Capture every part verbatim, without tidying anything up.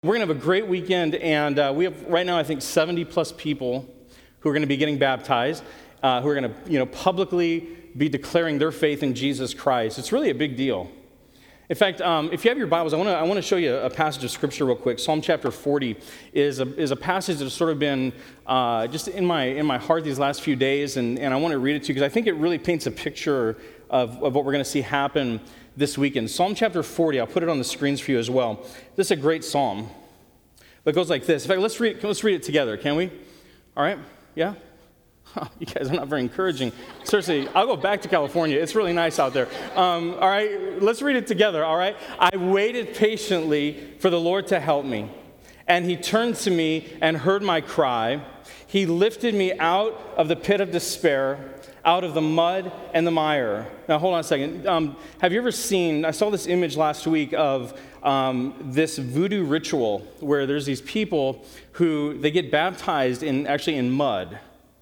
We're going to have a great weekend, and uh, we have right now, I think, seventy plus people who are going to be getting baptized, uh, who are going to, you know, publicly be declaring their faith in Jesus Christ. It's really a big deal. In fact, um, if you have your Bibles, I want to I want to show you a passage of Scripture real quick. Psalm chapter forty is a is a passage that has sort of been uh, just in my in my heart these last few days, and, and I want to read it to you because I think it really paints a picture of, of what we're going to see happen this weekend. Psalm chapter forty, I'll put it on the screens for you as well. This is a great psalm. But it goes like this. In fact, let's read, let's read it together, can we? All right? Yeah? Huh, you guys are not very encouraging. Seriously, I'll go back to California. It's really nice out there. Um, all right? Let's read it together, all right? I waited patiently for the Lord to help me, and he turned to me and heard my cry. He lifted me out of the pit of despair, out of the mud and the mire. Now, hold on a second. Um, have you ever seen, I saw this image last week of um, this voodoo ritual where there's these people who, they get baptized in actually in mud.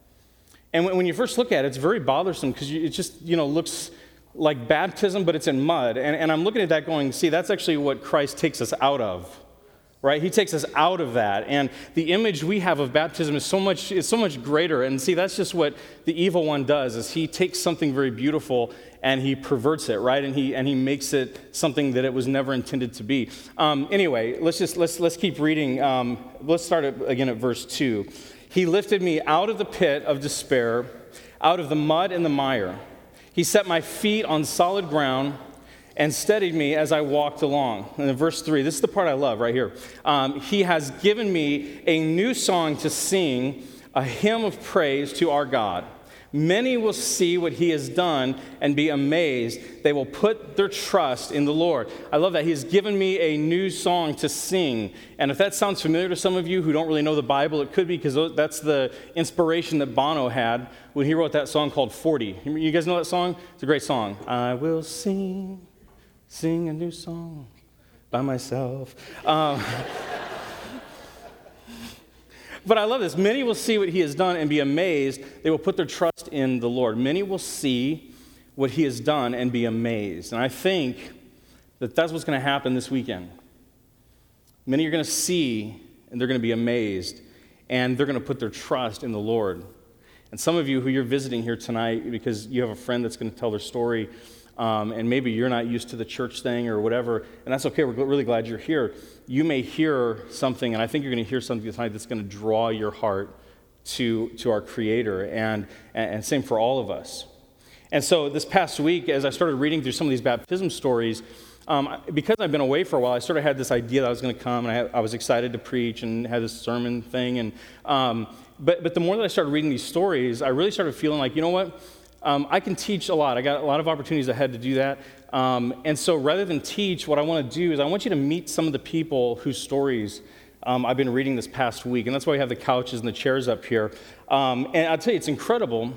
And when, when you first look at it, it's very bothersome because it just, you know, looks like baptism, but it's in mud. And, and I'm looking at that going, see, that's actually what Christ takes us out of. Right? He takes us out of that. And the image we have of baptism is so much is so much greater. And see, that's just what the evil one does, is he takes something very beautiful and he perverts it, right? And he and he makes it something that it was never intended to be. Um, anyway, let's just let's let's keep reading. Um, let's start at, again at verse two. He lifted me out of the pit of despair, out of the mud and the mire. He set my feet on solid ground and steadied me as I walked along. And in verse three, this is the part I love right here. Um, he has given me a new song to sing, a hymn of praise to our God. Many will see what he has done and be amazed. They will put their trust in the Lord. I love that. He has given me a new song to sing. And if that sounds familiar to some of you who don't really know the Bible, it could be because that's the inspiration that Bono had when he wrote that song called forty. You guys know that song? It's a great song. I will sing. Sing a new song by myself. Um, but I love this. Many will see what he has done and be amazed. They will put their trust in the Lord. Many will see what he has done and be amazed. And I think that that's what's going to happen this weekend. Many are going to see and they're going to be amazed. And they're going to put their trust in the Lord. And some of you who you're visiting here tonight because you have a friend that's going to tell their story, Um, and maybe you're not used to the church thing or whatever, and that's okay. We're really glad you're here. You may hear something, and I think you're going to hear something tonight that's going to draw your heart to, to our Creator, and, and same for all of us. And so this past week, as I started reading through some of these baptism stories, um, because I've been away for a while, I sort of had this idea that I was going to come, and I, had, I was excited to preach and had this sermon thing. And um, but but the more that I started reading these stories, I really started feeling like, you know what? Um, I can teach a lot. I got a lot of opportunities ahead to do that. Um, and so rather than teach, what I want to do is I want you to meet some of the people whose stories um, I've been reading this past week. And that's why we have the couches and the chairs up here. Um, and I'll tell you, it's incredible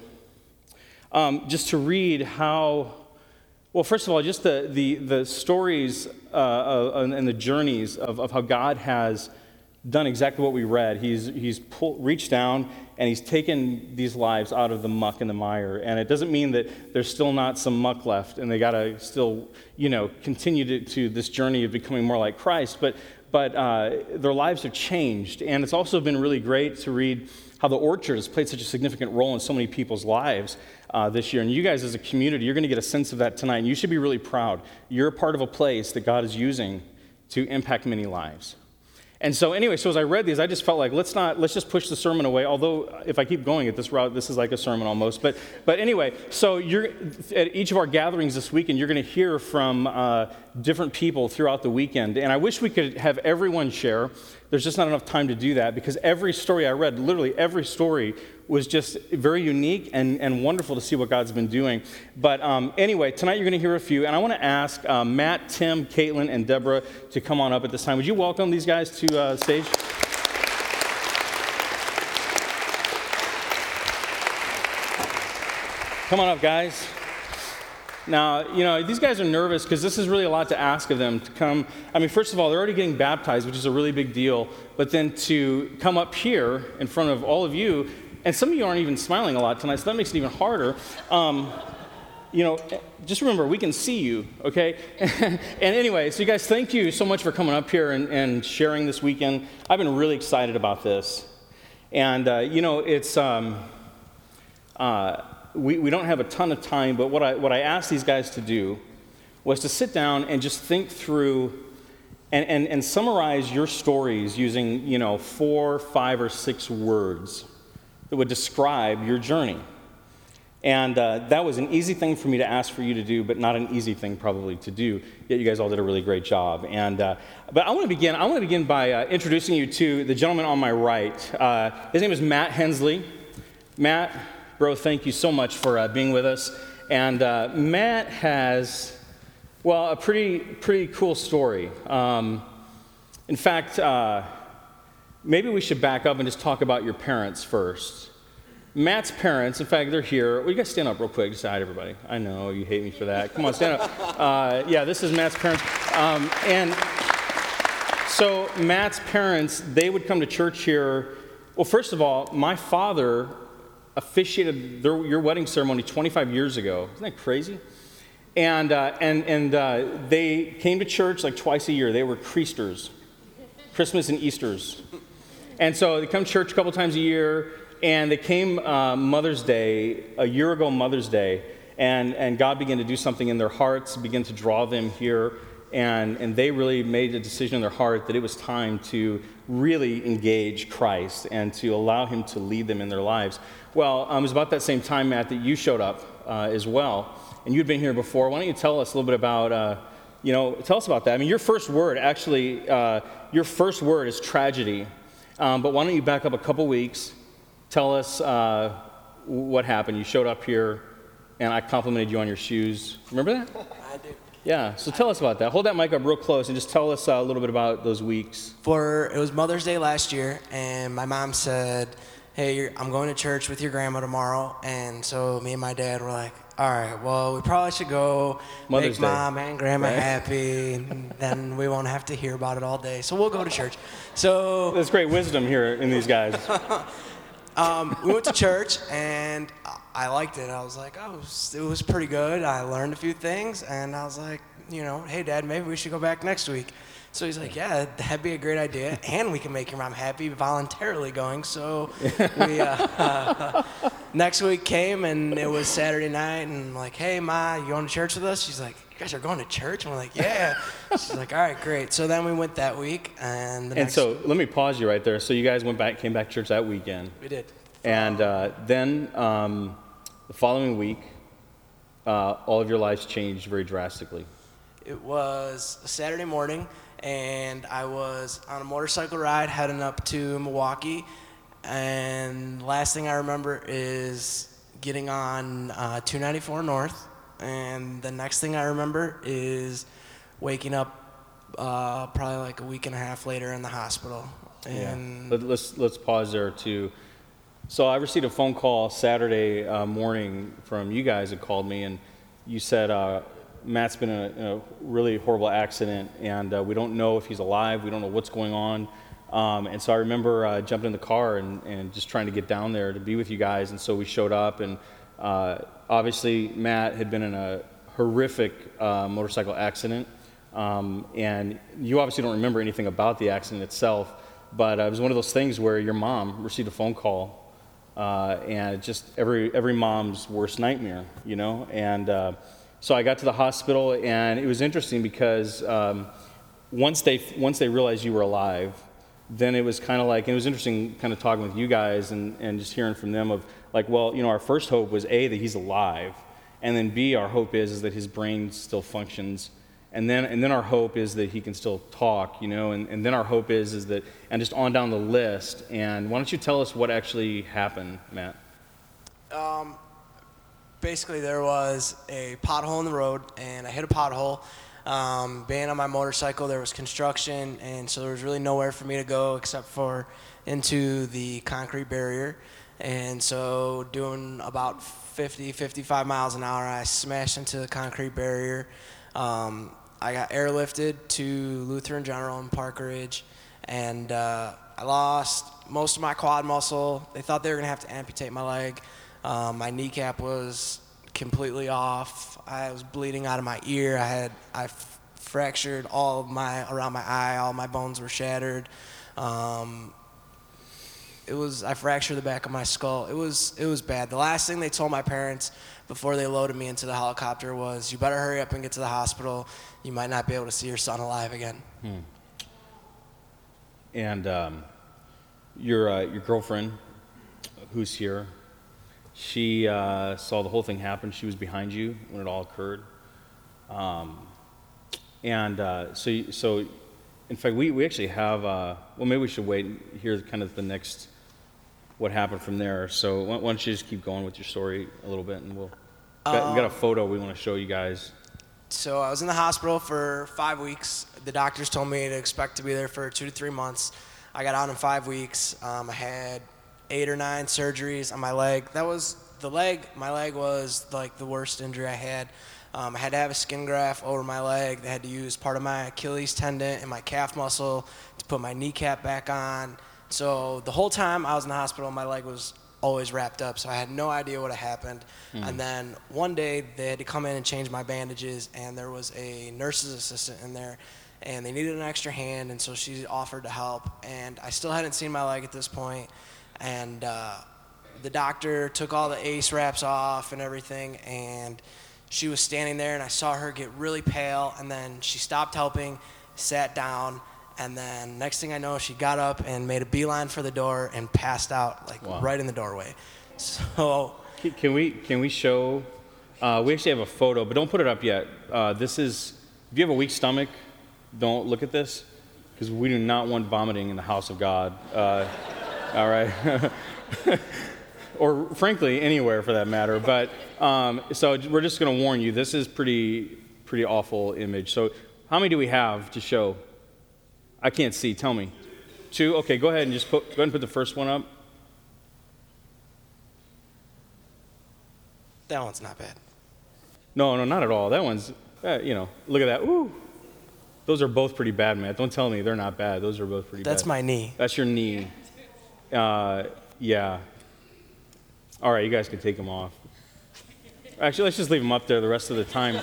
um, just to read how, well, first of all, just the, the, the stories uh, uh, and the journeys of, of how God has done exactly what we read. He's he's pull, reached down and he's taken these lives out of the muck and the mire. And it doesn't mean that there's still not some muck left and they got to still, you know, continue to, to this journey of becoming more like Christ. But but uh, their lives have changed. And it's also been really great to read how the Orchard has played such a significant role in so many people's lives uh, this year. And you guys as a community, you're going to get a sense of that tonight. And you should be really proud. You're a part of a place that God is using to impact many lives. And so anyway, so as I read these, I just felt like, let's not, let's just push the sermon away. Although if I keep going at this route, this is like a sermon almost. But but anyway, so you're at each of our gatherings this weekend, you're going to hear from uh, different people throughout the weekend. And I wish we could have everyone share. There's just not enough time to do that because every story I read, literally every story was just very unique and, and wonderful to see what God's been doing. But um, anyway, tonight you're going to hear a few. And I want to ask uh, Matt, Tim, Caitlin, and Deborah to come on up at this time. Would you welcome these guys to uh, stage? Come on up, guys. Now, you know, these guys are nervous because this is really a lot to ask of them to come. I mean, first of all, they're already getting baptized, which is a really big deal. But then to come up here in front of all of you, and some of you aren't even smiling a lot tonight, so that makes it even harder. Um, you know, just remember, we can see you, okay? And anyway, so you guys, thank you so much for coming up here and, and sharing this weekend. I've been really excited about this. And, uh, you know, it's, um, uh, we, we don't have a ton of time, but what I, what I asked these guys to do was to sit down and just think through and, and, and summarize your stories using, you know, four, five, or six words that would describe your journey. And uh, that was an easy thing for me to ask for you to do, but not an easy thing probably to do. Yet you guys all did a really great job. And uh, but I want to begin. I want to begin by uh, introducing you to the gentleman on my right. Uh, his name is Matt Hensley. Matt, bro, thank you so much for uh, being with us. And uh, Matt has, well, a pretty pretty cool story. Um, in fact, uh, maybe we should back up and just talk about your parents first. Matt's parents, in fact, they're here. Well, you guys stand up real quick. Just hide everybody. I know, you hate me for that. Come on, stand up. Uh, yeah, this is Matt's parents. Um, and so Matt's parents, they would come to church here. Well, first of all, my father officiated their, your wedding ceremony twenty-five years ago. Isn't that crazy? And, uh, and, and uh, they came to church like twice a year. They were Creasters, Christmas and Easters. And so they come to church a couple times a year. And they came uh, Mother's Day, a year ago Mother's Day, and, and God began to do something in their hearts, began to draw them here, and, and they really made a decision in their heart that it was time to really engage Christ and to allow him to lead them in their lives. Well, um, it was about that same time, Matt, that you showed up uh, as well, and you'd been here before. Why don't you tell us a little bit about, uh, you know, tell us about that. I mean, your first word, actually, uh, your first word is tragedy, um, but why don't you back up a couple weeks. Tell us uh, what happened. You showed up here, and I complimented you on your shoes. Remember that? I do. Yeah, so tell us about that. Hold that mic up real close and just tell us uh, a little bit about those weeks. For it was Mother's Day last year, and my mom said, hey, you're, I'm going to church with your grandma tomorrow. And so me and my dad were like, all right, well, we probably should go Mother's make Day. Mom and Grandma Right. happy, and then we won't have to hear about it all day. So we'll go to church. So There's great wisdom here in these guys. Um, we went to church, and I liked it. I was like, oh, it was, it was pretty good. I learned a few things, and I was like, you know, hey, Dad, maybe we should go back next week. So he's like, yeah, that'd be a great idea, and we can make your mom happy voluntarily going. So we uh, uh, next week came, and it was Saturday night, and I'm like, hey, Ma, you going to church with us? She's like, you guys are going to church? And we're like, yeah. She's like, all right, great. So then we went that week, and the And next so let me pause you right there. So you guys went back, came back to church that weekend. we did. And uh, then um, the following week, uh, all of your lives changed very drastically. It was a Saturday morning, and I was on a motorcycle ride heading up to Milwaukee, and last thing I remember is getting on uh, two ninety-four North, and the next thing I remember is waking up uh, probably like a week and a half later in the hospital. And Yeah. Let, let's let's pause there too. So I received a phone call Saturday uh, morning from you guys that called me, and you said uh, Matt's been in a, in a really horrible accident, and uh, we don't know if he's alive. We don't know what's going on. Um, and so I remember uh, jumping in the car and, and just trying to get down there to be with you guys. And so we showed up, and uh, obviously Matt had been in a horrific uh, motorcycle accident, um, and you obviously don't remember anything about the accident itself. But uh, it was one of those things where your mom received a phone call. Uh, and just every every mom's worst nightmare, you know. And uh, so I got to the hospital, and it was interesting because um, once they once they realized you were alive, then it was kind of like, it was interesting kind of talking with you guys and, and just hearing from them of like, well, you know, our first hope was A, that he's alive, and then B, our hope is is that his brain still functions. And then and then our hope is that he can still talk, you know, and, and then our hope is is that, and just on down the list. And why don't you tell us what actually happened, Matt? Um, basically, there was a pothole in the road, and I hit a pothole. Um, being on my motorcycle, there was construction, and so there was really nowhere for me to go except for into the concrete barrier. And so doing about fifty, fifty-five miles an hour, I smashed into the concrete barrier. Um, I got airlifted to Lutheran General in Park Ridge, and uh, I lost most of my quad muscle. They thought they were going to have to amputate my leg. Um, my kneecap was completely off. I was bleeding out of my ear. I had I f- fractured all of my around my eye. All my bones were shattered. Um, it was I fractured the back of my skull. It was it was bad. The last thing they told my parents before they loaded me into the helicopter was, "You better hurry up and get to the hospital. You might not be able to see your son alive again." Hmm. And um, your uh, your girlfriend, who's here, she uh, saw the whole thing happen. She was behind you when it all occurred. Um, and uh, so, you- so, in fact, we, we actually have, uh, well, maybe we should wait and hear kind of the next, what happened from there. So why, why don't you just keep going with your story a little bit, and we'll, got, we got a photo we want to show you guys. So I was in the hospital for five weeks. The doctors told me to expect to be there for two to three months. I got out in five weeks. Um, I had eight or nine surgeries on my leg. That was the leg. My leg was like the worst injury I had. Um, I had to have a skin graft over my leg. They had to use part of my Achilles tendon and my calf muscle to put my kneecap back on. So the whole time I was in the hospital, my leg was always wrapped up, so I had no idea what had happened. Mm. And then one day they had to come in and change my bandages, and there was a nurse's assistant in there, and they needed an extra hand, and so she offered to help. And I still hadn't seen my leg at this point, and uh, the doctor took all the ACE wraps off and everything, and she was standing there, and I saw her get really pale, and then she stopped helping, sat down, and then next thing I know, she got up and made a beeline for the door and passed out, like wow. right in the doorway. So can, can we can we show? Uh, we actually have a photo, but don't put it up yet. Uh, this is if you have a weak stomach, don't look at this, because we do not want vomiting in the house of God. Uh, all right. Or frankly, anywhere for that matter. But um, so we're just going to warn you. This is pretty pretty awful image. So how many do we have to show? I can't see. Tell me. Two? Okay, go ahead and just put, go ahead and put the first one up. That one's not bad. No, no, not at all. That one's, uh, you know, look at that. Ooh. Those are both pretty bad, man. Don't tell me they're not bad. Those are both pretty That's bad. That's my knee. That's your knee. Uh, yeah. All right, you guys can take them off. Actually, let's just leave them up there the rest of the time.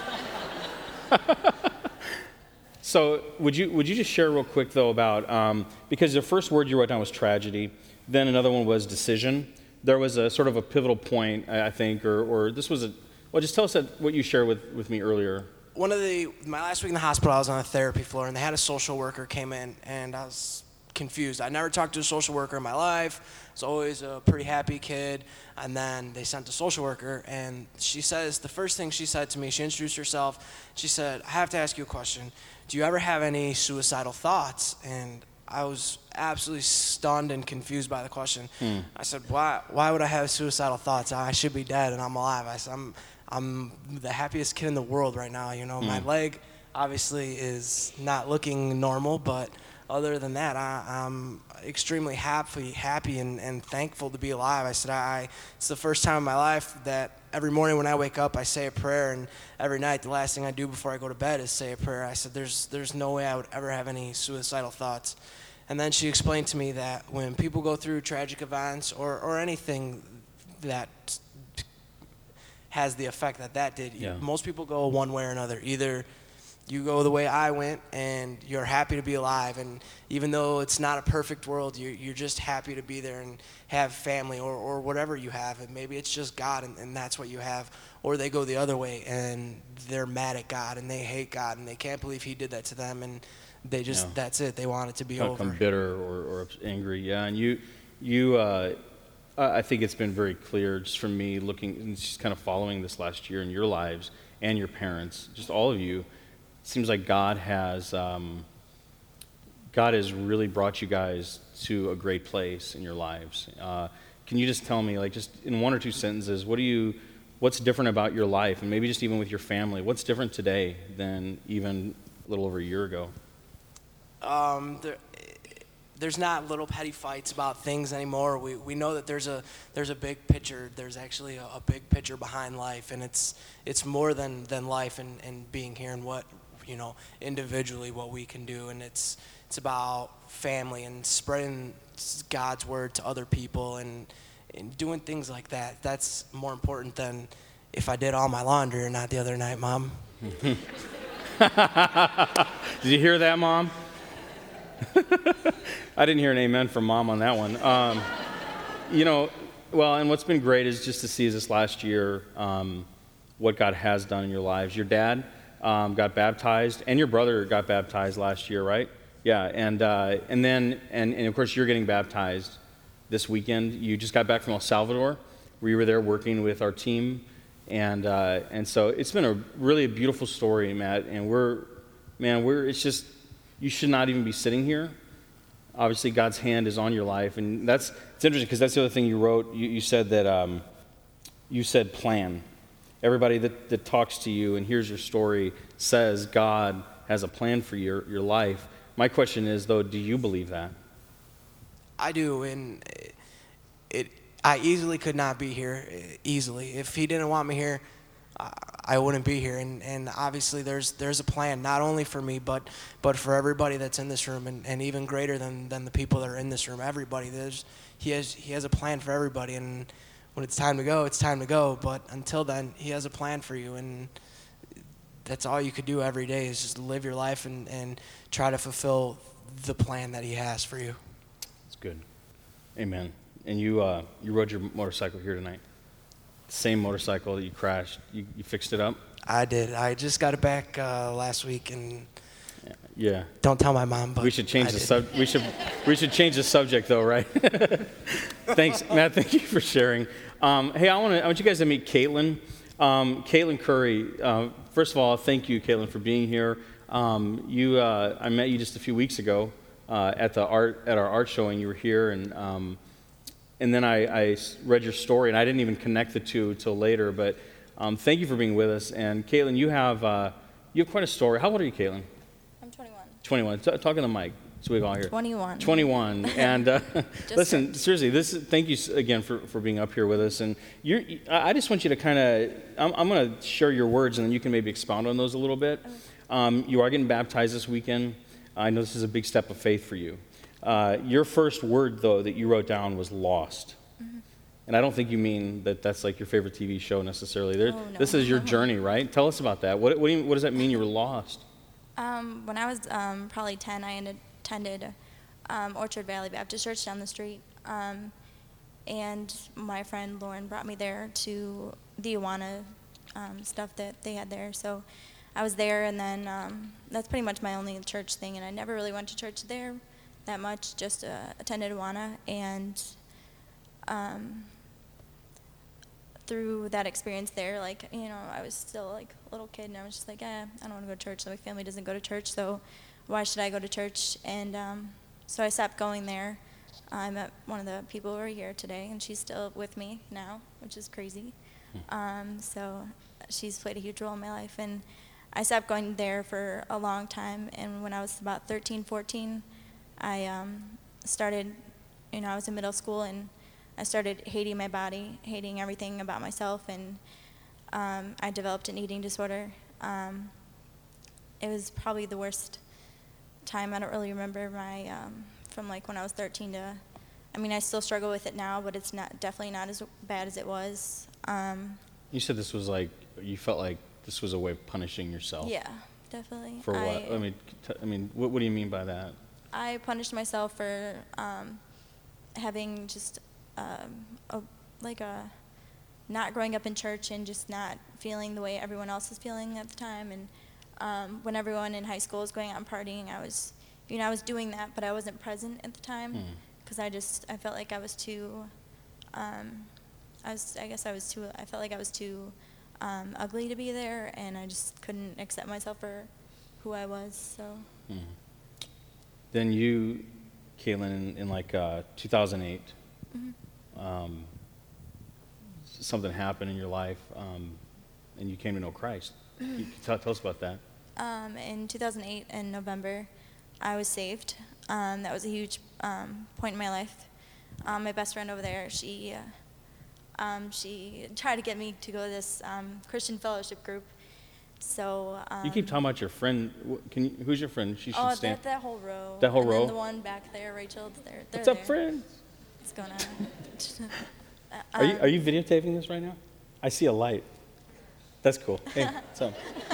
So would you would you just share real quick, though, about, um, because the first word you wrote down was tragedy, then another one was decision. There was a sort of a pivotal point, I think, or, or this was a, well, just tell us that, what you shared with, with me earlier. One of the, my last week in the hospital, I was on a therapy floor, and they had a social worker came in, and I was confused. I never talked to a social worker in my life. I was always a pretty happy kid. And then they sent a social worker, and she says, the first thing she said to me, she introduced herself. She said, "I have to ask you a question. Do you ever have any suicidal thoughts?" And I was absolutely stunned and confused by the question. Hmm. I said, why why would I have suicidal thoughts? I should be dead and I'm alive. I said, I'm, I'm the happiest kid in the world right now. You know, hmm. my leg obviously is not looking normal, but other than that, I, I'm extremely happy, happy and, and thankful to be alive. I said, I, it's the first time in my life that every morning when I wake up, I say a prayer, and every night the last thing I do before I go to bed is say a prayer. I said, there's, there's no way I would ever have any suicidal thoughts. And then she explained to me that when people go through tragic events or, or anything that has the effect that that did, yeah. most people go one way or another. Either you go the way I went and you're happy to be alive, and even though it's not a perfect world, you're, you're just happy to be there and have family or, or whatever you have, and maybe it's just God and, and that's what you have. Or they go the other way and they're mad at God and they hate God and they can't believe he did that to them, and they just, yeah. that's it, they want it to be Kind over. Become bitter or, or angry, yeah. And you, you uh, I think it's been very clear just from me looking and just kind of following this last year in your lives and your parents, just all of you. Seems like God has um, God has really brought you guys to a great place in your lives. Uh, can you just tell me, like, just in one or two sentences, what do you, what's different about your life, and maybe just even with your family? What's different today than even a little over a year ago? Um, there, there's not little petty fights about things anymore. We we know that there's a there's a big picture. There's actually a, a big picture behind life, and it's it's more than, than life and, and being here and what, you know, individually what we can do. And it's it's about family and spreading God's word to other people and, and doing things like that. That's more important than if I did all my laundry or not the other night, Mom. Did you hear that, Mom? I didn't hear an amen from Mom on that one. Um, you know, well, and what's been great is just to see this last year um, what God has done in your lives. Your dad um, got baptized, and your brother got baptized last year, right? Yeah, and uh, and then, and, and of course, you're getting baptized this weekend. You just got back from El Salvador, where you were there working with our team. And uh, and so it's been a really beautiful story, Matt. And we're, man, we're, it's just, you should not even be sitting here. Obviously, God's hand is on your life. And that's, it's interesting because that's the other thing you wrote. You, you said that, um, you said plan. Everybody that, that talks to you and hears your story says God has a plan for your, your life. My question is, though, do you believe that? I do, and it, I easily could not be here, easily. If he didn't want me here, I wouldn't be here. And, and obviously there's there's a plan, not only for me, but but for everybody that's in this room, and, and even greater than, than the people that are in this room, everybody. There's he has he has a plan for everybody, and when it's time to go, it's time to go. But until then, he has a plan for you, and that's all you could do every day is just live your life and, and try to fulfill the plan that he has for you. It's good. Amen. And you uh, you rode your motorcycle here tonight. Same motorcycle that you crashed. You, you fixed it up? I did. I just got it back uh, last week, and yeah. Don't tell my mom. But we should change I the did. sub. We should we should change the subject though, right? Thanks, Matt. Thank you for sharing. Um, hey, I want to. I want you guys to meet Caitlin. Um, Caitlin Curry. Uh, first of all, thank you, Caitlin, for being here. Um, you, uh, I met you just a few weeks ago uh, at the art at our art showing. You were here, and um, and then I, I read your story, and I didn't even connect the two till later. But um, thank you for being with us. And Caitlin, you have uh, you have quite a story. How old are you, Caitlin? I'm twenty-one. twenty-one. T- talk on the mic so we can all hear. twenty-one. twenty-one. And uh, listen, kidding. seriously, this is, thank you s- again for, for being up here with us. And you're, I I just want you to kind of, I'm, I'm going to share your words, and then you can maybe expound on those a little bit. Um, you are getting baptized this weekend. I know this is a big step of faith for you. Uh, your first word, though, that you wrote down was lost. Mm-hmm. And I don't think you mean that that's like your favorite T V show necessarily. There, Oh, no. This is your journey, right? Tell us about that. What, what, do you, what does that mean you were lost? Um, when I was um, probably ten, I ended, attended um, Orchard Valley Baptist Church down the street. Um, and my friend Lauren brought me there to the Awana um, stuff that they had there. So I was there, and then um, that's pretty much my only church thing. And I never really went to church there that much, just uh, attended Awana. And um, through that experience there, like, you know, I was still like a little kid, and I was just like, eh, I don't want to go to church. So my family doesn't go to church, so why should I go to church? And um, so I stopped going there. I met one of the people who are here today, and she's still with me now, which is crazy. Um, so she's played a huge role in my life, and I stopped going there for a long time. And when I was about thirteen, fourteen, I um, started, you know, I was in middle school, and I started hating my body, hating everything about myself, and um, I developed an eating disorder. Um, it was probably the worst time. I don't really remember my, um, from like when I was thirteen to, I mean, I still struggle with it now, but it's not definitely not as bad as it was. Um, You said this was like, you felt like this was a way of punishing yourself. yeah, definitely. For what? I, I mean, t- I mean, what, what do you mean by that? I punished myself for um, having just um, a, like a not growing up in church and just not feeling the way everyone else was feeling at the time. And um, when everyone in high school was going out and partying, I was, you know, I was doing that, but I wasn't present at the time because Hmm. I just I felt like I was too. Um, I was I guess I was too. I felt like I was too um, ugly to be there, and I just couldn't accept myself for who I was. So. Hmm. Then you, Caitlin, in, in like uh, two thousand eight, Mm-hmm. um, something happened in your life, um, and you came to know Christ. You, tell, tell us about that. Um, in two thousand eight, in November, I was saved. Um, that was a huge um, point in my life. Um, my best friend over there, she uh, um, she tried to get me to go to this um, Christian fellowship group. So um, You keep talking about your friend. Wh- Can you, who's your friend? She should oh, stand. that, that whole row. That whole and row? Then the one back there, Rachel. They're, they're What's up, there. friend? What's going on? Are you Um, are you videotaping this right now? I see a light. That's cool. Hey, so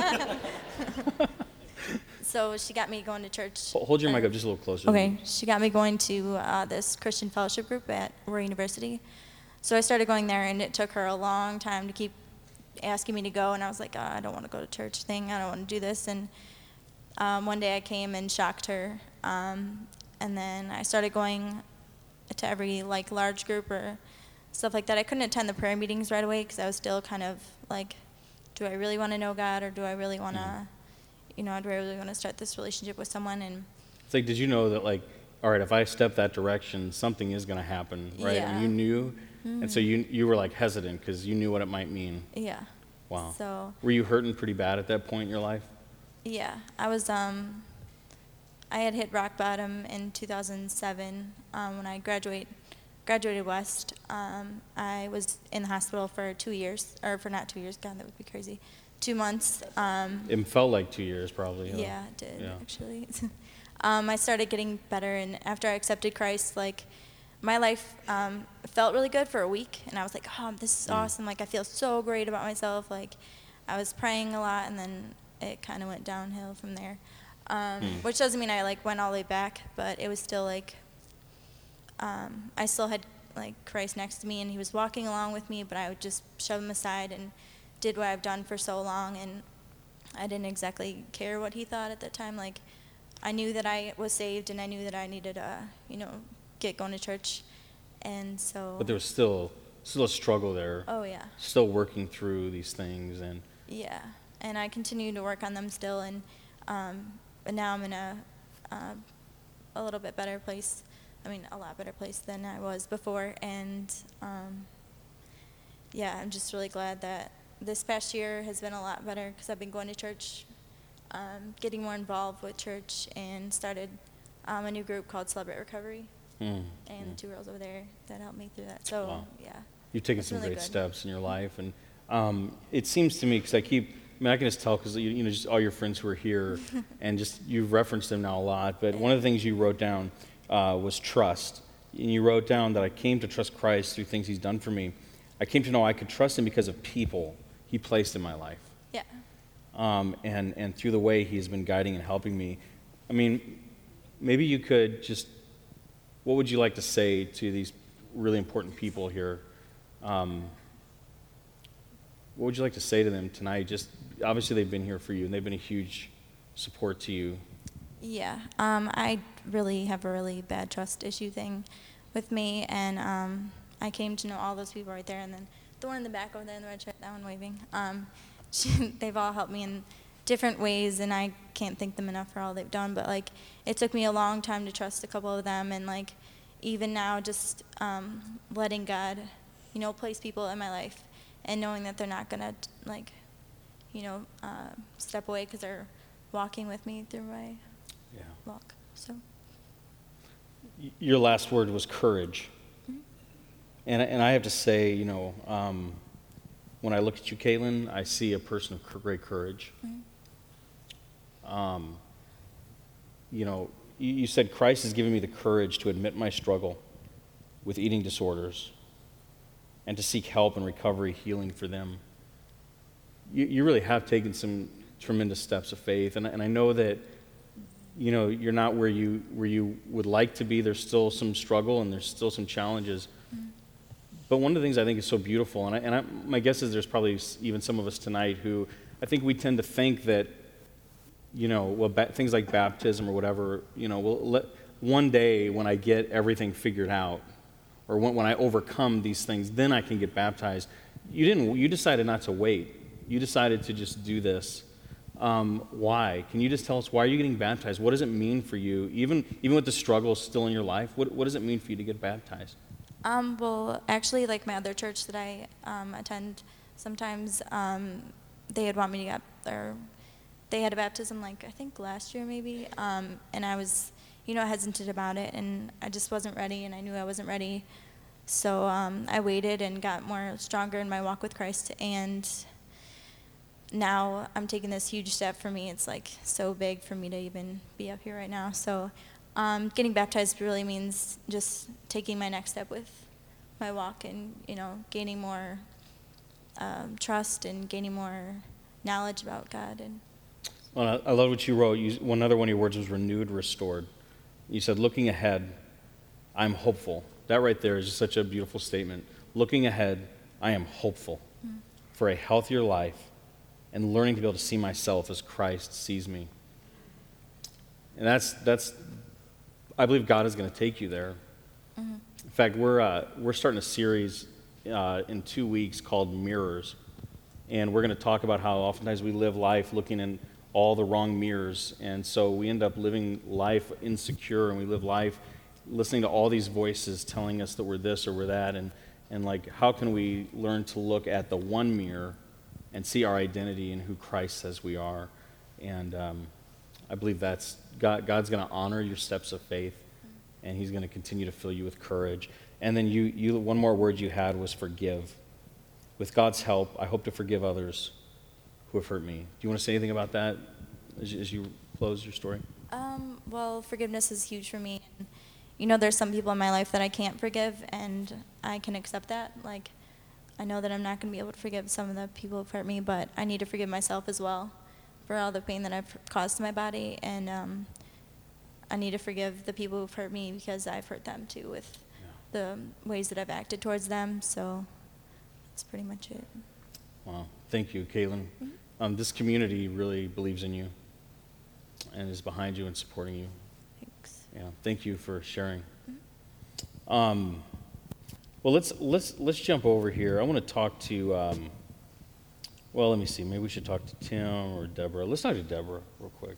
So she got me going to church. hold your or- mic up just a little closer. Okay, she got me going to uh, this Christian fellowship group at Aurora University. So I started going there, and it took her a long time to keep asking me to go, and I was like, oh, I don't want to go to church thing. I don't want to do this. And um, one day I came and shocked her, um, and then I started going to every like large group or stuff like that. I couldn't attend the prayer meetings right away because I was still kind of like, do I really want to know God, or do I really want to, Mm. you know, do I really want to start this relationship with someone? And It's like, did you know that, like, all right, if I step that direction, something is going to happen, right? Yeah. And you knew, and so you you were like hesitant because you knew what it might mean. yeah. Wow. So Were you hurting pretty bad at that point in your life? yeah, I was. Um, I had hit rock bottom in two thousand seven um, when I graduate, graduated West. Um, I was in the hospital for two years, or for not two years. God, that would be crazy. Two months. Um, It felt like two years, probably. huh? yeah, it did Yeah. actually. um, I started getting better, and after I accepted Christ, like my life um, felt really good for a week, and I was like, oh, this is Mm. awesome. Like I feel so great about myself. Like I was praying a lot, and then it kind of went downhill from there. Um, Mm. Which doesn't mean I like went all the way back, but it was still like um, I still had like Christ next to me, and he was walking along with me, but I would just shove him aside and did what I've done for so long, and I didn't exactly care what he thought at that time. Like I knew that I was saved, and I knew that I needed to, you know, get going to church, and so. But there was still still a struggle there. Oh yeah. Still working through these things, and Yeah, and I continue to work on them still, and um, but now I'm in a uh, a little bit better place. I mean, a lot better place than I was before, and um, yeah, I'm just really glad that this past year has been a lot better because I've been going to church, um, getting more involved with church, and started um, a new group called Celebrate Recovery, mm, and mm. the two girls over there that helped me through that. So Wow. yeah. You've taken That's some really great good. steps in your life, and um, it seems to me, because I keep, I mean, I can just tell because you, you know, just all your friends who are here, and just you've referenced them now a lot. But one of the things you wrote down uh, was trust, and you wrote down that I came to trust Christ through things He's done for me. I came to know I could trust Him because of people He placed in my life, Yeah. um, and and through the way He's been guiding and helping me. I mean, maybe you could just, what would you like to say to these really important people here? Um, what would you like to say to them tonight? Just obviously they've been here for you, and they've been a huge support to you. Yeah, um, I really have a really bad trust issue thing with me, and um, I came to know all those people right there, and then the one in the back over there in the red shirt, that one waving. Um, she, they've all helped me in different ways, and I can't thank them enough for all they've done. But like, it took me a long time to trust a couple of them, and like, even now, just um, letting God, you know, place people in my life, and knowing that they're not gonna like, you know, uh, step away because they're walking with me through my Yeah. walk. So Y- Your last word was courage. Mhm. And, I- and I have to say, you know, um, when I look at you, Caitlin, I see a person of cou- great courage. Mhm. Um, you know, you, you said Christ has given me the courage to admit my struggle with eating disorders and to seek help and recovery, healing for them. You, you really have taken some tremendous steps of faith, and, and I know that, you know, you're not where you where you would like to be. There's still some struggle and there's still some challenges. Mhm. But one of the things I think is so beautiful, and, I, and I, my guess is there's probably s- even some of us tonight who I think we tend to think that, you know, well, ba- things like baptism or whatever, you know, well, let, one day when I get everything figured out, or when, when I overcome these things, then I can get baptized. You didn't. You decided not to wait. You decided to just do this. Um, why? Can you just tell us why are you getting baptized? What does it mean for you, even even with the struggles still in your life? What what does it mean for you to get baptized? Um, well, actually, like my other church that I um, attend, sometimes um, they'd want me to get, or they had a baptism like I think last year maybe, um, and I was, you know, hesitant about it, and I just wasn't ready, and I knew I wasn't ready, so um, I waited and got more stronger in my walk with Christ, and now I'm taking this huge step for me. It's like so big for me to even be up here right now. So um, getting baptized really means just taking my next step with my walk and, you know, gaining more um, trust and gaining more knowledge about God. And Well, I I love what you wrote. You, one other one of your words was renewed, restored. You said, looking ahead, I'm hopeful. That right there is just such a beautiful statement. Looking ahead, I am hopeful mm. for a healthier life and learning to be able to see myself as Christ sees me. And that's, that's I believe God is going to take you there. Mm-hmm. In fact, we're, uh, we're starting a series uh, in two weeks called Mirrors. And we're going to talk about how oftentimes we live life looking in all the wrong mirrors. And so we end up living life insecure, and we live life listening to all these voices telling us that we're this or we're that. And, and like, how can we learn to look at the one mirror and see our identity in who Christ says we are? And um, I believe that's, God, God's going to honor your steps of faith, and he's going to continue to fill you with courage. And then you, you, one more word you had was forgive. With God's help, I hope to forgive others who have hurt me. Do you want to say anything about that as you, as you close your story? Um, well, forgiveness is huge for me. And, you know, there's some people in my life that I can't forgive, and I can accept that. Like, I know that I'm not going to be able to forgive some of the people who've hurt me, but I need to forgive myself as well for all the pain that I've caused to my body. And um, I need to forgive the people who've hurt me because I've hurt them too with yeah. the ways that I've acted towards them. So that's pretty much it. Wow. Thank you, Caitlin. Mm-hmm. Um, this community really believes in you and is behind you and supporting you. Thanks. Yeah. Thank you for sharing. Mm-hmm. Um, well, let's let's let's jump over here. I want to talk to. Um, well, let me see. Maybe we should talk to Tim or Deborah. Let's talk to Deborah real quick.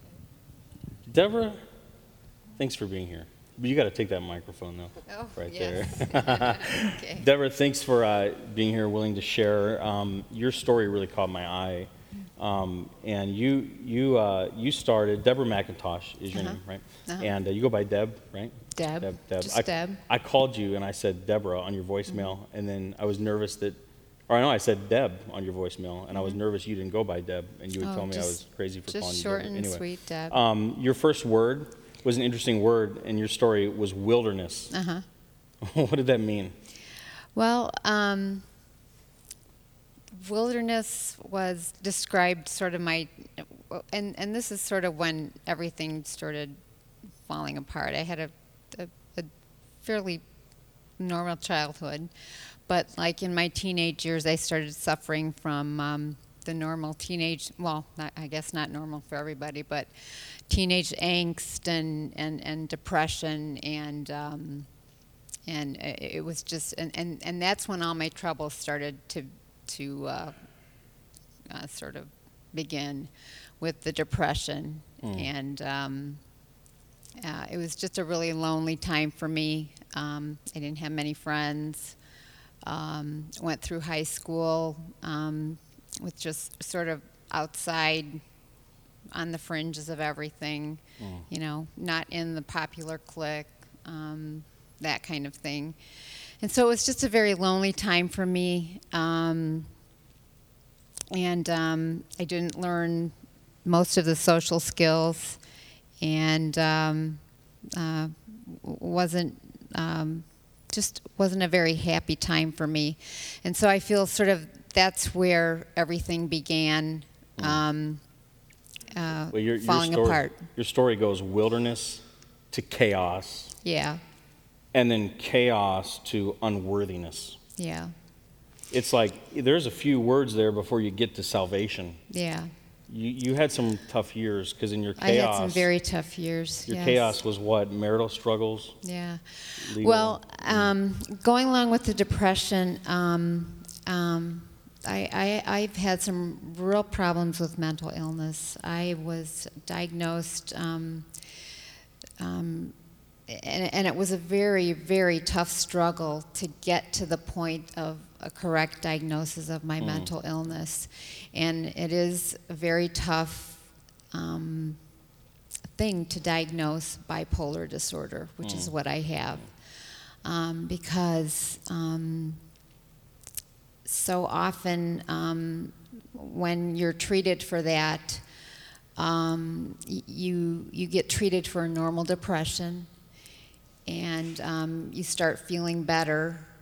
Deborah, thanks for being here. But you got to take that microphone, though. Oh, right yes. there. Okay. Deborah, thanks for uh, being here, willing to share. Um, your story really caught my eye. Um, and you you uh, you started, Deborah McIntosh is your Uh-huh. name, right? Uh-huh. And uh, you go by Deb, right? Deb. Deb. Deb. Just I, Deb. I called you and I said Deborah on your voicemail, mm-hmm. and then I was nervous that, or I know I said Deb on your voicemail, and mm-hmm. I was nervous you didn't go by Deb, and you would Oh, tell me just, I was crazy for calling you Just short Deb. and Anyway, sweet, Deb. Um, your first word was an interesting word, and your story was wilderness. Uh-huh. What did that mean? Well, um, wilderness was described sort of my, and, and this is sort of when everything started falling apart. I had a, a, a fairly normal childhood, but like in my teenage years, I started suffering from um, the normal teenage, well, not, I guess not normal for everybody, but teenage angst and, and, and depression, and um, and it was just, and, and, and that's when all my troubles started to to uh, uh, sort of begin with the depression, mm. and um, uh, it was just a really lonely time for me. Um, I didn't have many friends. Um, went through high school um, with just sort of outside, on the fringes of everything, mm. you know, not in the popular clique, um, that kind of thing. And so it was just a very lonely time for me. Um, and um, I didn't learn most of the social skills, and um, uh, wasn't, um, just wasn't a very happy time for me. And so I feel sort of that's where everything began. Mm. Um, Uh, well, your, falling your story, apart. Your story goes wilderness to chaos. Yeah. And then chaos to unworthiness. Yeah. It's like there's a few words there before you get to salvation. Yeah. You you had some tough years because in your chaos. I had some very tough years. Your yes. chaos was what? Marital struggles? Yeah. Legal? Well, um, going along with the depression, um, um, I, I, I've had some real problems with mental illness. I was diagnosed, um, um, and, and it was a very, very tough struggle to get to the point of a correct diagnosis of my mm. mental illness. And it is a very tough um, thing to diagnose bipolar disorder, which mm. is what I have, um, because um, so often um, when you're treated for that, um, you you get treated for a normal depression, and um, you start feeling better,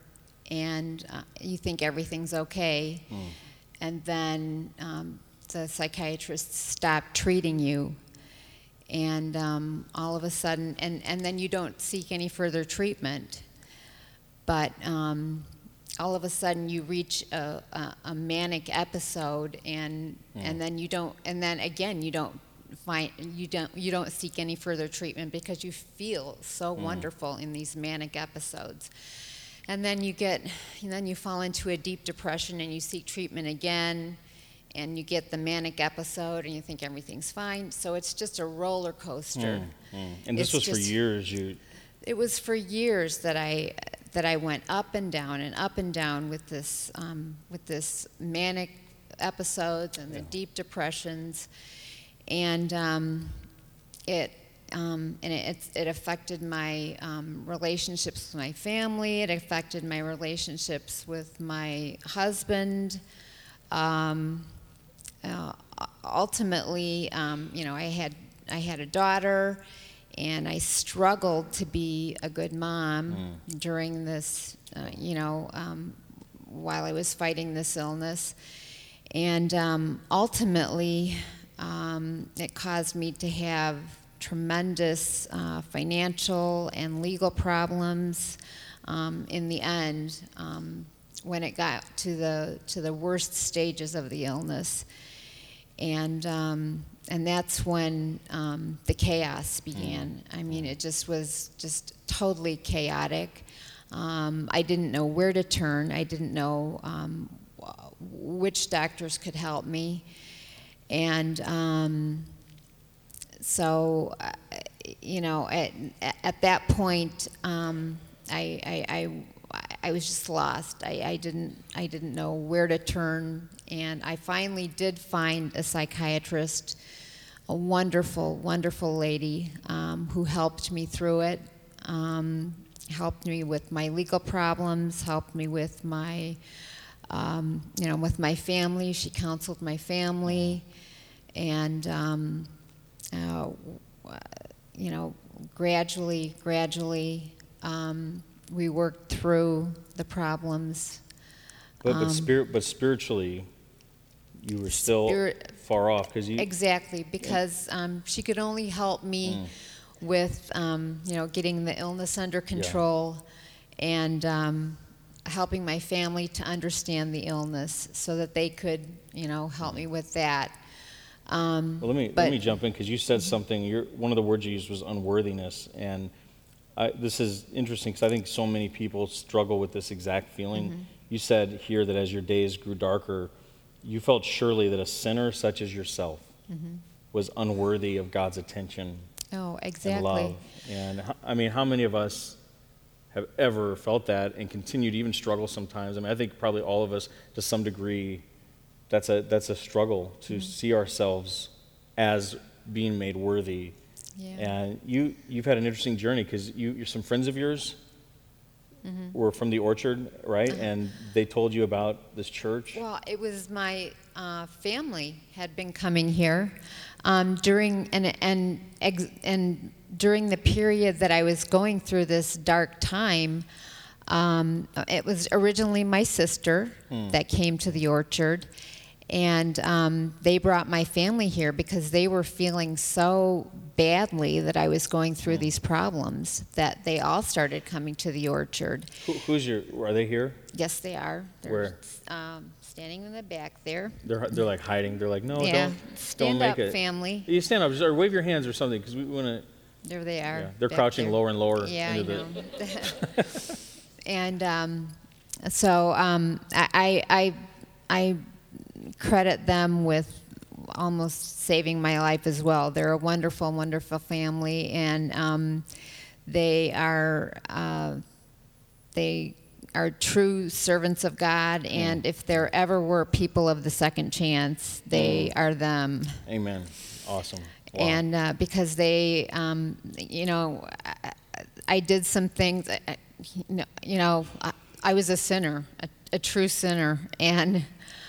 and uh, you think everything's okay, Mm. and then um, the psychiatrist stopped treating you, and um, all of a sudden, and, and then you don't seek any further treatment, but um, all of a sudden you reach a, a, a manic episode, and Mm. and then you don't, and then again you don't find you don't you don't seek any further treatment because you feel so Mm. wonderful in these manic episodes. And then you get, and then you fall into a deep depression and you seek treatment again, and you get the manic episode and you think everything's fine. So it's just a roller coaster. Mm, mm. And this It's was for just- years. You, It was for years that I that I went up and down and up and down with this um, with this manic episodes and the Yeah. deep depressions, and um, it. Um, and it, it affected my um, relationships with my family. It affected my relationships with my husband. Um, uh, ultimately, um, you know, I had I had a daughter, and I struggled to be a good mom Mm. during this, uh, you know, um, while I was fighting this illness, and um, ultimately, um, it caused me to have tremendous uh, financial and legal problems um, in the end um, when it got to the to the worst stages of the illness, and um, and that's when um, the chaos began. I mean, it just was just totally chaotic. Um, I didn't know where to turn. I didn't know um, which doctors could help me, and um, so, uh, you know, at, at that point, um, I, I, I, I was just lost. I, I didn't, I didn't know where to turn, and I finally did find a psychiatrist, a wonderful, wonderful lady um, who helped me through it, um, helped me with my legal problems, helped me with my, um, you know, with my family. She counseled my family, and. Um, Uh, you know, gradually, gradually, um, we worked through the problems. but but Um, spirit, but spiritually, you were still Spirit- far off because you. Exactly, because um, she could only help me Mm. with, um, you know, getting the illness under control and um, helping my family to understand the illness so that they could, you know, help me with that. Um, Well, let me but- let me jump in because you said something. You're, one of the words you used was unworthiness, and I, this is interesting because I think so many people struggle with this exact feeling. Mm-hmm. You said here that as your days grew darker, you felt surely that a sinner such as yourself Mm-hmm. was unworthy of God's attention Oh, and exactly. love. And h- I mean, how many of us have ever felt that and continue to even struggle sometimes? I mean, I think probably all of us, to some degree, that's a that's a struggle to Mm-hmm. see ourselves as being made worthy. Yeah. And you you've had an interesting journey because you you're some friends of yours Mm-hmm. were from the Orchard, right? Uh-huh. And they told you about this church. Well, it was my uh, family had been coming here um, during and and ex, and during the period that I was going through this dark time. Um, it was originally my sister Hmm. that came to the Orchard, and um, they brought my family here because they were feeling so badly that I was going through Hmm. these problems that they all started coming to the Orchard. Who, who's your? Are they here? Yes, they are. They're, Where? Um, standing in the back there. They're they're like hiding. They're like, no, Yeah. don't Stand don't make up, it. family. You stand up or wave your hands or something because we want to. There they are. Yeah, they're back crouching there. lower and lower Yeah, I into know. the. And um, so um, I, I, I credit them with almost saving my life as well. They're a wonderful, wonderful family, and um, they are uh, they are true servants of God. And if there ever were people of the second chance, they are them. Amen. Awesome. Wow. And uh, because they, um, you know, I, I did some things, I- I- you know, I, I was a sinner, a, a true sinner, and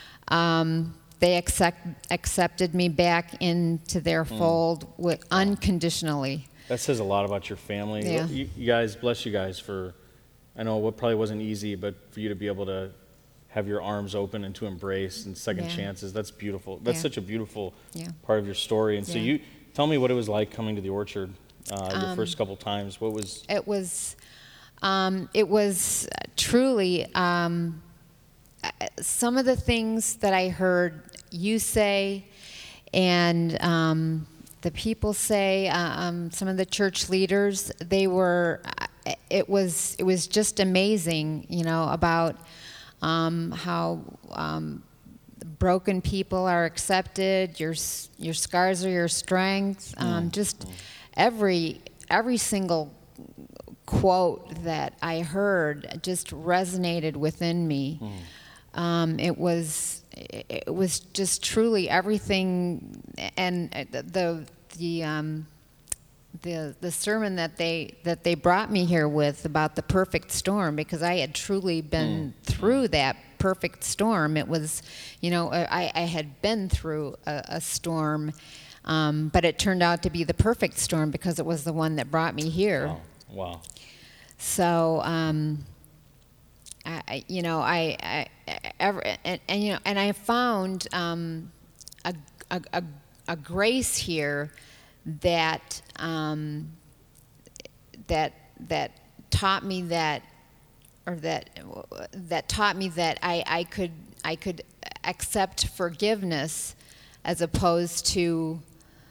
um, they accept, accepted me back into their Hmm. fold with unconditionally. That says a lot about your family. Yeah. You, you guys, bless you guys for I know it probably wasn't easy, but for you to be able to have your arms open and to embrace and second Yeah. chances, that's beautiful. That's Yeah. such a beautiful Yeah. part of your story. And so Yeah. you, tell me what it was like coming to the Orchard uh, your Um, first couple times. What was, It was, um, it was truly um, uh, some of the things that I heard you say, and um, the people say, uh, um, some of the church leaders. They were, uh, it was, it was just amazing, you know, about um, how. Um, broken people are accepted. Your s- your scars are your strength. Um, just every every single quote that I heard just resonated within me. Um, it was it was just truly everything, and the the the, um, the the sermon that they that they brought me here with about the perfect storm, because I had truly been through that perfect storm. It was, you know, I, I had been through a, a storm, um, but it turned out to be the perfect storm because it was the one that brought me here. wow, wow. So, um, I, I- you know, I, I, I ever, and, and you know, and I found um, a, a, a, a grace here that um, that that taught me that, or that that taught me that I, I could I could accept forgiveness as opposed to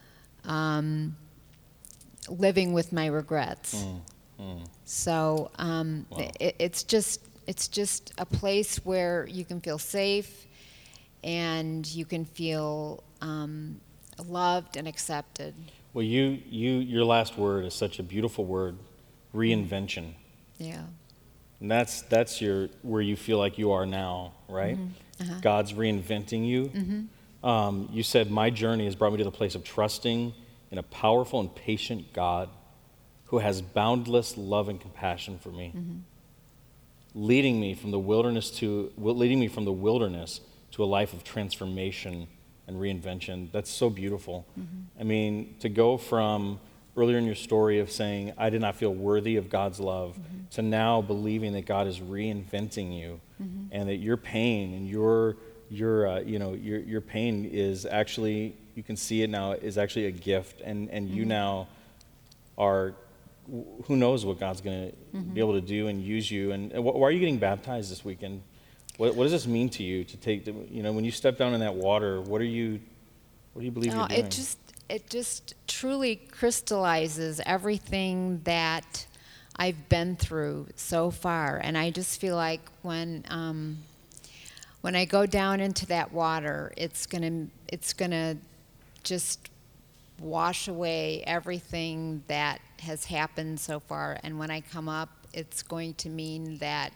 um, living with my regrets. Mm, mm. So um, Wow. it, it's just it's just a place where you can feel safe, and you can feel um, loved and accepted. Well, you, you, your last word is such a beautiful word, reinvention. Yeah. And that's, that's your, where you feel like you are now, right? Uh-huh. God's reinventing you. Um, you said, my journey has brought me to the place of trusting in a powerful and patient God who has boundless love and compassion for me, leading me from the wilderness to, leading me from the wilderness to a life of transformation and reinvention. That's so beautiful. I mean, to go from earlier in your story of saying, I did not feel worthy of God's love, to now believing that God is reinventing you, and that your pain and your, your, uh, you know, your, your pain is actually, you can see it now, is actually a gift, and, and you now are, who knows what God's going to be able to do and use you. And, and wh- why are you getting baptized this weekend? What, what does this mean to you to take, the, you know, when you step down in that water, what are you, what do you believe No, you're doing? it just it just truly crystallizes everything that I've been through so far, and I just feel like when um, when I go down into that water, it's gonna it's gonna just wash away everything that has happened so far, and when I come up, it's going to mean that.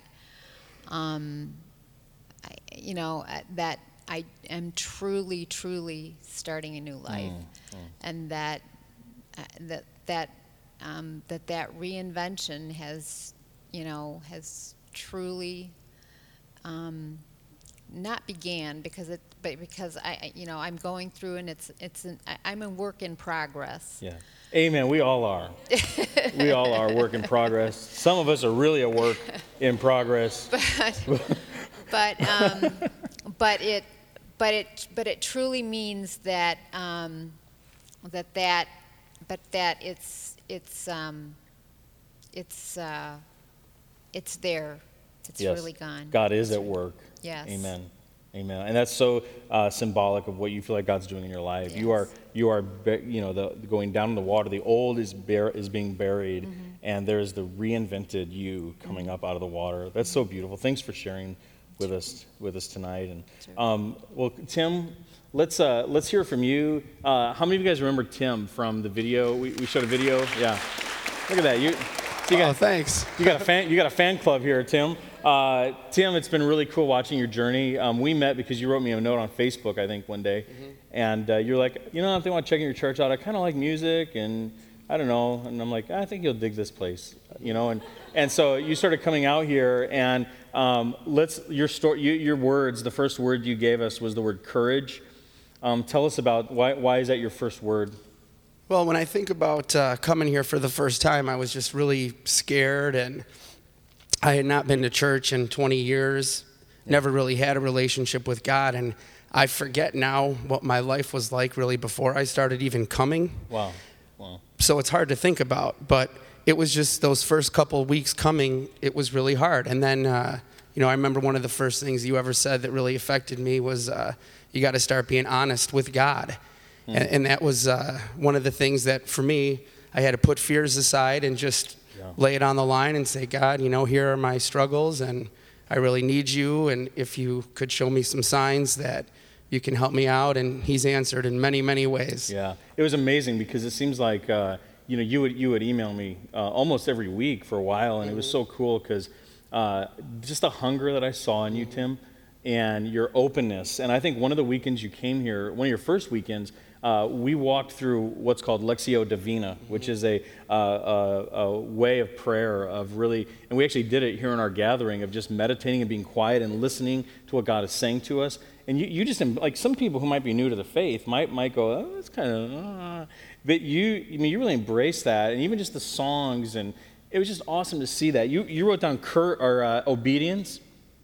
Um, I, you know, uh, that I am truly, truly starting a new life, and that uh, that that um, that that reinvention has, you know, has truly um, not began because it, but because I, I- you know, I'm going through, and it's it's an, I, I'm a work in progress. Yeah. Amen. We all are. We all are work in progress. Some of us are really a work in progress. but but um, but it but it but it truly means that um, that that but that it's it's um, it's uh, it's there. It's Yes. really gone. God is at work. Yes. Amen. Amen. And that's so uh, symbolic of what you feel like God's doing in your life. You are, Yes. you are, bu- you know, the going down in the water. The old is bar- is being buried, Mm-hmm. and there's the reinvented you coming up out of the water. That's so beautiful. Thanks for sharing with us with us tonight. And um, well, Tim, let's uh, let's hear from you. Uh, how many of you guys remember Tim from the video? We, we showed a video. Yeah. Look at that. You. So you got, Oh, thanks. you got a fan. You got a fan club here, Tim. Uh, Tim, it's been really cool watching your journey. Um, we met because you wrote me a note on Facebook, I think, one day, and uh, you're like, you know, if they want to check your church out, I kind of like music, and I don't know, and I'm like, I think you'll dig this place, you know, and and so you started coming out here, and um, let's your story, you, your words. The first word you gave us was the word courage. Um, tell us about why why is that your first word? Well, when I think about uh, coming here for the first time, I was just really scared, and I had not been to church in twenty years, never really had a relationship with God, and I forget now what my life was like really before I started even coming. Wow. Wow. So it's hard to think about, but it was just those first couple of weeks coming, it was really hard. And then, uh, you know, I remember one of the first things you ever said that really affected me was uh, you got to start being honest with God. Mm. And, and that was uh, one of the things that for me, I had to put fears aside and just yeah. lay it on the line and say, God, you know, here are my struggles and I really need you. And if you could show me some signs that you can help me out. And he's answered in many, many ways. Yeah, it was amazing because it seems like, uh, you know, you would you would email me uh, almost every week for a while. And mm-hmm. it was so cool because uh, just the hunger that I saw in you, Tim, and your openness. And I think one of the weekends you came here, one of your first weekends, uh, we walked through what's called Lectio Divina, mm-hmm. which is a, uh, a, a way of prayer of really, and we actually did it here in our gathering of just meditating and being quiet and listening to what God is saying to us. And you, you just, like some people who might be new to the faith might might go, oh, that's kind of, uh. but you, I mean, you really embraced that, and even just the songs, and it was just awesome to see that. You you wrote down cur, or uh, obedience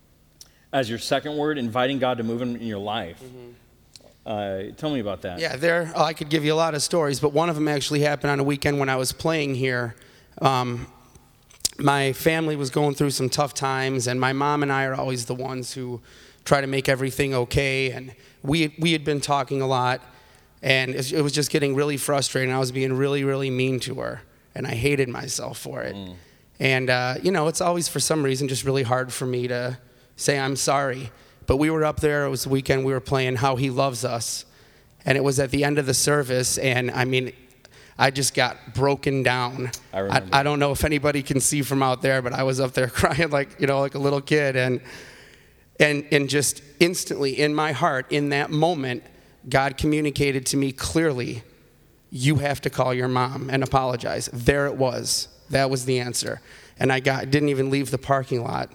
as your second word, inviting God to move in, in your life. Mm-hmm. Uh, tell me about that. Yeah, there, oh, I could give you a lot of stories, but one of them actually happened on a weekend when I was playing here. Um, my family was going through some tough times, and my mom and I are always the ones who try to make everything okay. And we we had been talking a lot, and it was just getting really frustrating. I was being really, really mean to her, and I hated myself for it. Mm. And, uh, you know, it's always, for some reason, just really hard for me to say I'm sorry. But we were up there, it was the weekend, we were playing How He Loves Us, and it was at the end of the service, and, I mean, I just got broken down. I remember. I, I don't know if anybody can see from out there, but I was up there crying like, you know, like a little kid, and and and just instantly in my heart, in that moment, God communicated to me clearly, you have to call your mom and apologize. There it was. That was the answer. And I got didn't even leave the parking lot.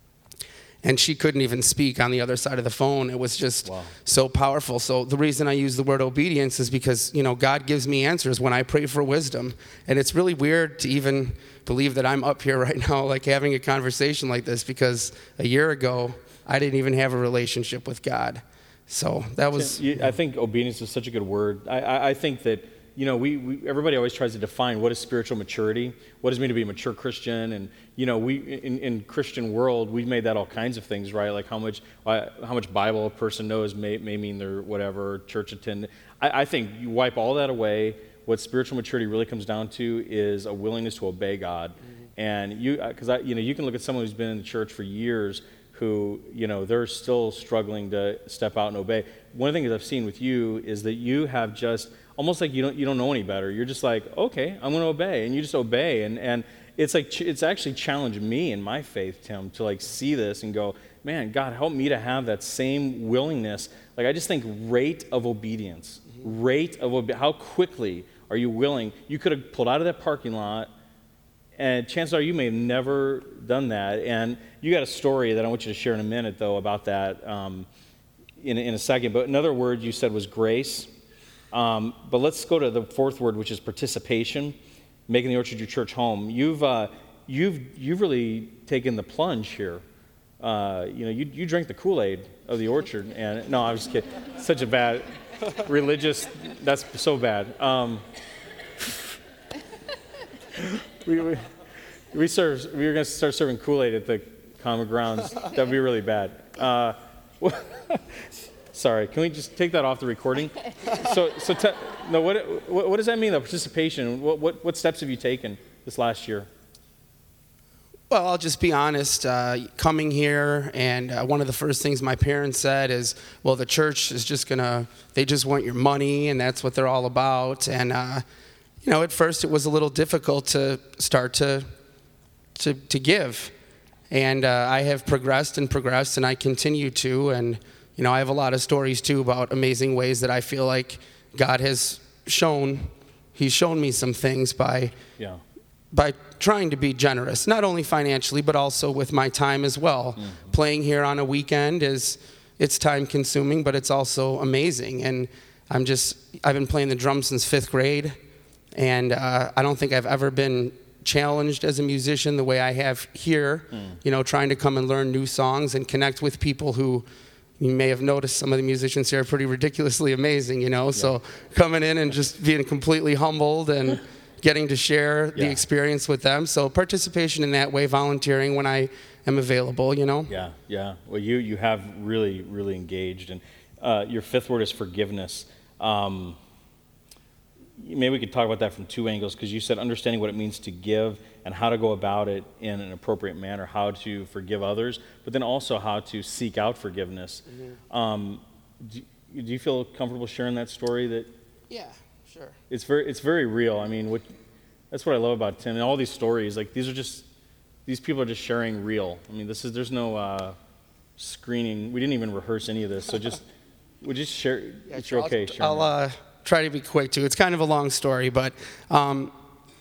And she couldn't even speak on the other side of the phone. It was just wow. so powerful. So the reason I use the word obedience is because, you know, God gives me answers when I pray for wisdom. And it's really weird to even believe that I'm up here right now, like having a conversation like this, because a year ago, I didn't even have a relationship with God. So that was... You, I think obedience is such a good word. I, I, I think that, you know, we, we everybody always tries to define what is spiritual maturity, what does it mean to be a mature Christian, and you know, we in, in Christian world we've made that all kinds of things, right? Like how much how much Bible a person knows may may mean they're whatever church attendant. I, I think you wipe all that away. What spiritual maturity really comes down to is a willingness to obey God, mm-hmm. and you because I you know you can look at someone who's been in the church for years who you know they're still struggling to step out and obey. One of the things I've seen with you is that you have just almost like you don't you don't know any better. You're just like, okay, I'm going to obey, and you just obey, and and it's like it's actually challenged me in my faith, Tim, to like see this and go, man, God, help me to have that same willingness. Like I just think rate of obedience, mm-hmm. rate of obe- how quickly are you willing? You could have pulled out of that parking lot, and chances are you may have never done that. And you got a story that I want you to share in a minute, though, about that um, in in a second. But another word you said was grace. Um, but let's go to the fourth word, which is participation, making the Orchard your church home. You've uh, you've you've really taken the plunge here. Uh, you know, you you drank the Kool-Aid of the Orchard, and no, I was just kidding. Such a bad religious. That's so bad. Um, we, we we serve. We were going to start serving Kool-Aid at the Common Grounds. That'd be really bad. Uh, Sorry, can we just take that off the recording? So, so te- no. What, what what does that mean? The participation. What what what steps have you taken this last year? Well, I'll just be honest. Uh, coming here, and uh, one of the first things my parents said is, "Well, the church is just gonna. They just want your money, and that's what they're all about." And uh, you know, at first it was a little difficult to start to to to give, and uh, I have progressed and progressed, and I continue to, and. You know, I have a lot of stories, too, about amazing ways that I feel like God has shown, he's shown me some things by yeah. by trying to be generous, not only financially, but also with my time as well. Mm-hmm. Playing here on a weekend is, it's time-consuming, but it's also amazing. And I'm just, I've been playing the drums since fifth grade, and uh, I don't think I've ever been challenged as a musician the way I have here, mm. you know, trying to come and learn new songs and connect with people who, you may have noticed some of the musicians here are pretty ridiculously amazing, you know, yeah. so coming in and just being completely humbled and getting to share yeah. the experience with them. So participation in that way, volunteering when I am available, you know. Yeah, yeah. Well, you, you have really, really engaged. And uh, your fifth word is forgiveness. Um, maybe we could talk about that from two angles, because you said understanding what it means to give and how to go about it in an appropriate manner, how to forgive others, but then also how to seek out forgiveness. Mm-hmm. Um, do, do you feel comfortable sharing that story? That Yeah, sure. It's very, it's very real. I mean, what, that's what I love about Tim. And all these stories, like these are just, these people are just sharing real. I mean, this is, there's no uh, screening. We didn't even rehearse any of this. So just, we just share, yeah, it's sure, okay. I'll, I'll uh, try to be quick too. It's kind of a long story, but um,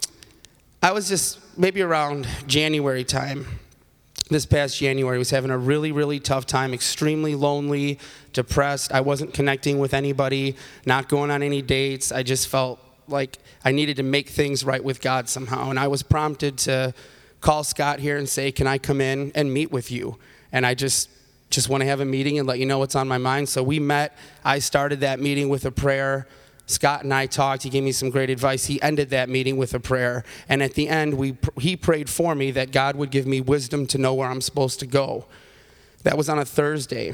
I was just maybe around January time. This past January, I was having a really, really tough time, extremely lonely, depressed. I wasn't connecting with anybody, not going on any dates. I just felt like I needed to make things right with God somehow. And I was prompted to call Scott here and say, can I come in and meet with you? And I just just want to have a meeting and let you know what's on my mind. So we met. I started that meeting with a prayer. Scott and I talked. He gave me some great advice. He ended that meeting with a prayer. And at the end, we he prayed for me that God would give me wisdom to know where I'm supposed to go. That was on a Thursday.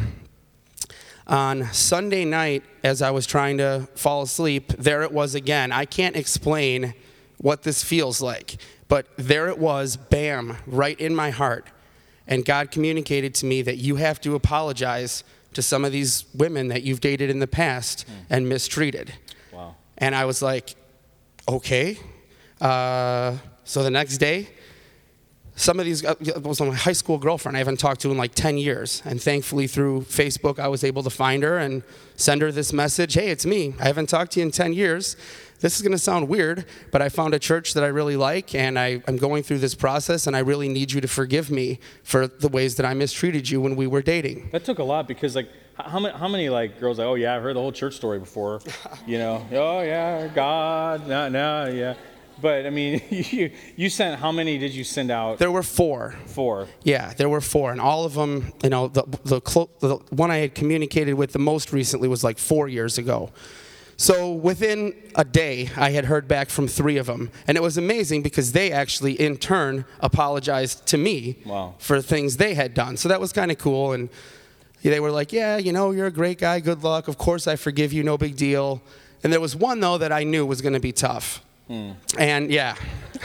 On Sunday night, as I was trying to fall asleep, there it was again. I can't explain what this feels like, but there it was, bam, right in my heart. And God communicated to me that you have to apologize to some of these women that you've dated in the past mm. and mistreated. Wow. And I was like, okay. Uh, so the next day, some of these, uh, it was my high school girlfriend I haven't talked to in like ten years. And thankfully through Facebook, I was able to find her and send her this message. Hey, it's me. I haven't talked to you in ten years. This is going to sound weird, but I found a church that I really like, and I, I'm going through this process, and I really need you to forgive me for the ways that I mistreated you when we were dating. That took a lot, because like, how many, how many like girls like, oh yeah, I've heard the whole church story before, you know, oh yeah, God, no, no, yeah. But I mean, you, you sent, how many did you send out? There were four. Four. Yeah, there were four, and all of them, you know, the the, clo- the one I had communicated with the most recently was like four years ago. So within a day, I had heard back from three of them. And it was amazing because they actually, in turn, apologized to me wow. for things they had done. So that was kind of cool. And they were like, yeah, you know, you're a great guy. Good luck. Of course, I forgive you. No big deal. And there was one, though, that I knew was going to be tough. Hmm. And, yeah.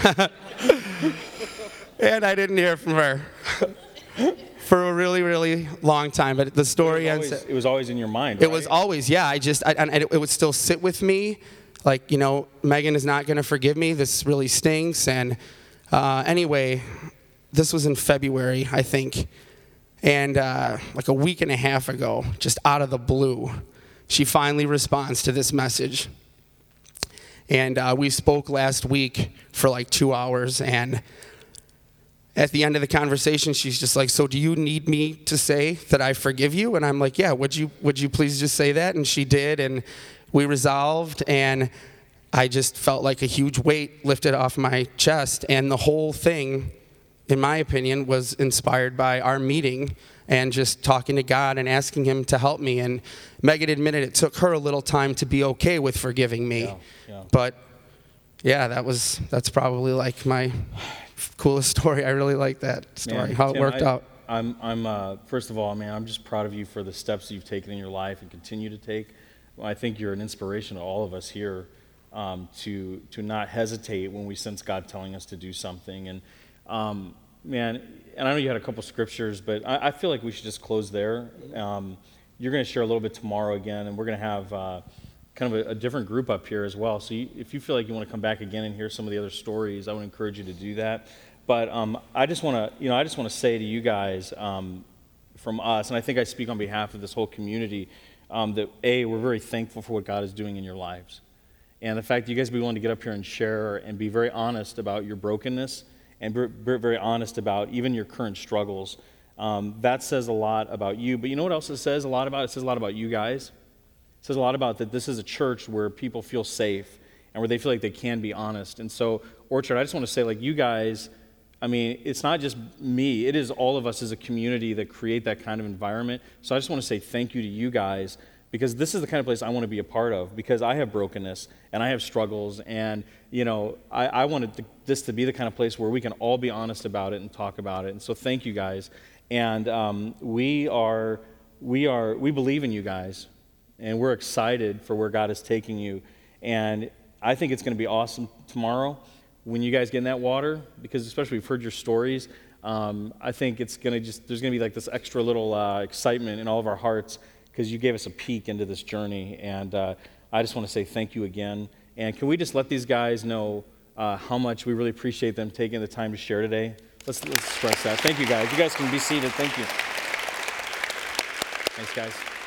And I didn't hear from her. For a really, really long time, but the story it ends. Always, it was always in your mind. It right? was always, yeah. I just, I, and it, it would still sit with me, like, you know, Megan is not going to forgive me. This really stinks. And uh, anyway, this was in February, I think, and uh, like a week and a half ago, just out of the blue, she finally responds to this message. And uh, we spoke last week for like two hours, and at the end of the conversation, she's just like, so do you need me to say that I forgive you? And I'm like, yeah, would you would you please just say that? And she did, and we resolved, and I just felt like a huge weight lifted off my chest. And the whole thing, in my opinion, was inspired by our meeting and just talking to God and asking him to help me. And Megan admitted it took her a little time to be okay with forgiving me. Yeah, yeah. But yeah, that was that's probably like my coolest story. I really like that story, man, how it Tim, worked I, out. I'm, I'm uh, first of all, man, I'm just proud of you for the steps you've taken in your life and continue to take. Well, I think you're an inspiration to all of us here um, to to not hesitate when we sense God telling us to do something. And um, man, and I know you had a couple scriptures, but I, I feel like we should just close there. Um, you're going to share a little bit tomorrow again, and we're going to have uh, kind of a, a different group up here as well. So you, if you feel like you want to come back again and hear some of the other stories, I would encourage you to do that. But um, I just want to, you know, I just want to say to you guys um, from us, and I think I speak on behalf of this whole community, um, that A, we're very thankful for what God is doing in your lives. And the fact that you guys be willing to get up here and share and be very honest about your brokenness and be very honest about even your current struggles, um, that says a lot about you. But you know what else it says a lot about? It says a lot about you guys. It says a lot about that this is a church where people feel safe and where they feel like they can be honest. And so Orchard, I just want to say, like, you guys, I mean, it's not just me. It is all of us as a community that create that kind of environment. So I just want to say thank you to you guys, because this is the kind of place I want to be a part of, because I have brokenness and I have struggles, and, you know, I, I wanted to, this to be the kind of place where we can all be honest about it and talk about it. And so thank you guys. And um, we are, we are, we believe in you guys, and we're excited for where God is taking you. And I think it's going to be awesome tomorrow when you guys get in that water, because especially we've heard your stories. Um, I think it's going to just, there's going to be like this extra little uh, excitement in all of our hearts, because you gave us a peek into this journey. And uh, I just want to say thank you again. And can we just let these guys know uh, how much we really appreciate them taking the time to share today? Let's, let's express that. Thank you, guys. You guys can be seated. Thank you. Thanks, guys.